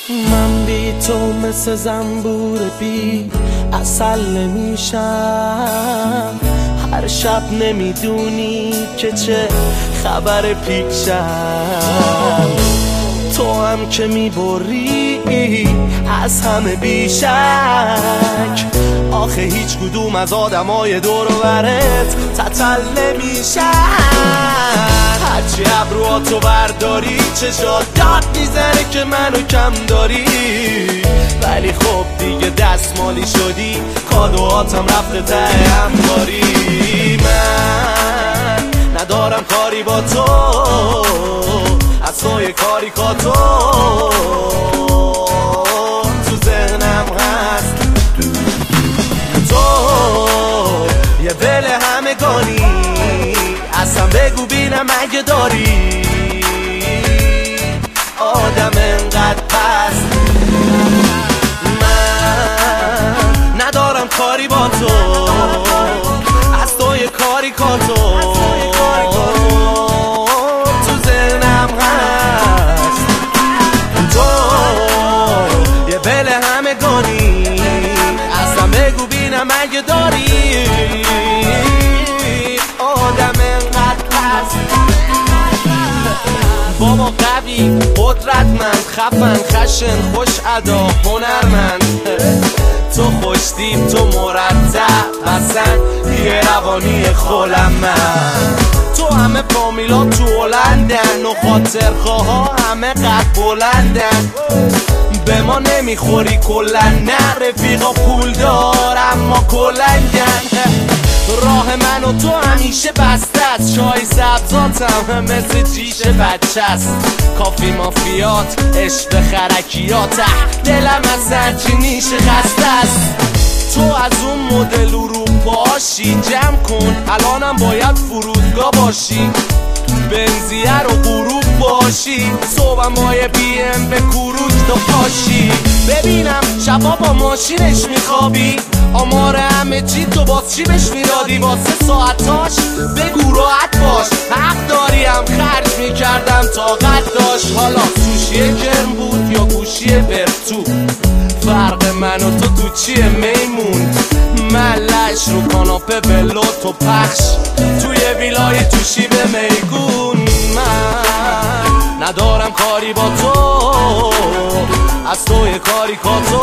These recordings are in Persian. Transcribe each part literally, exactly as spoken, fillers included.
من بی تو مثل زنبور بی عسل نمیشم، هر شب نمیدونی که چه خبر پیشم. تو هم که میبری از همه بیشک، آخه هیچ کدوم از آدمای دور و برت تتل نمیشن. هرچی ابروهاتو برداری چشات داد میزنه که منو کم داری، ولی خب دیگه دستمالی شدی، کادوهاتم رفته ته همکاری. من ندارم کاری با تو، از توی کاری کاتو تو ذهنم هست. تو یه دل همگانی، اصلا بگو بینم اگه داری آدم انقدر پست. من ندارم کاری با تو، از تو یه کاری کاتو تو ذهنم هست. تو یه بل همگانی، اصلا بگو بینم اگه داری آدم انقدر پست. بابا قوی، قدرتمند، خفن، خشن، خوش ادا، هنرمند، تو خوشتیب، تو مرتب، اصلا یه روانی خولم. من تو همه فامیلا تو هلندن و خاطرخواه همه قد بلندن، به ما نمیخوری کلن، نه رفیقا پول دار اما کلنگن. راه من و تو همیشه بسته است، چای سبزاتم مثل جیش بچه است. کافی مافیات، عشق خرکیات، دلم از هرچی نیشه خسته است. تو از اون مدل اروپاشی، جمع کن الانم باید فرودگاه باشی، بنزیه رو غروب باشی، صبحم با یه بی ام به کوروش تو پاشی. ببینم شبا با ماشینش میخوابی، آمار همه چی تو باز چی بهش میدادی؟ واسه ساعتاش بگو راحت باش، حق داریم خرج میکردم طاقت داشت. حالا سوشی گرم بود یا گوشی برتو، فرق من و تو تو چیه میمون؟ من لش رو کاناپه بلو تو پخش، توی ویلای تو شیب میگون. من ندارم کاری با تو، از تو یه کاری کاتو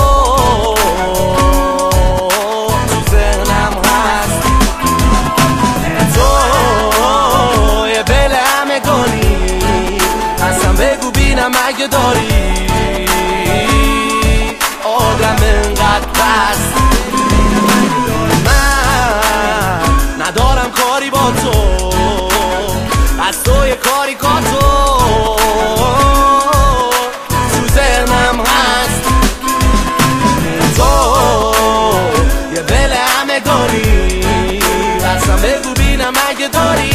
تو ذهنم هست. تو یه بل همگانی، اصلا بگو بینم اگه داری آدم انقدر پست. من ندارم کاری با تو، از تو یه کاری کاتو تو ذهنم هست. تو یه بل همگانی، اصلا بگو بینم اگه داری